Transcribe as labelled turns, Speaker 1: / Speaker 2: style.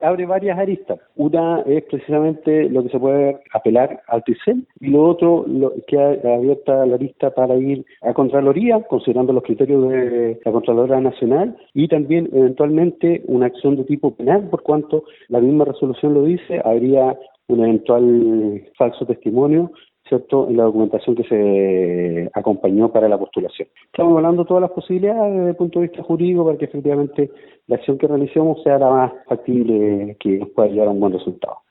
Speaker 1: abre varias aristas. Una es precisamente lo que se puede apelar al TICEL y lo otro que ha abierta la lista para ir a Contraloría, considerando los criterios de la Contralora Nacional, y también eventualmente una acción de tipo penal, por cuanto la misma resolución lo dice, habría un eventual falso testimonio, ¿cierto?, en la documentación que se acompañó para la postulación. Estamos hablando de todas las posibilidades desde el punto de vista jurídico para que efectivamente la acción que realicemos sea la más factible que nos pueda llevar a un buen resultado.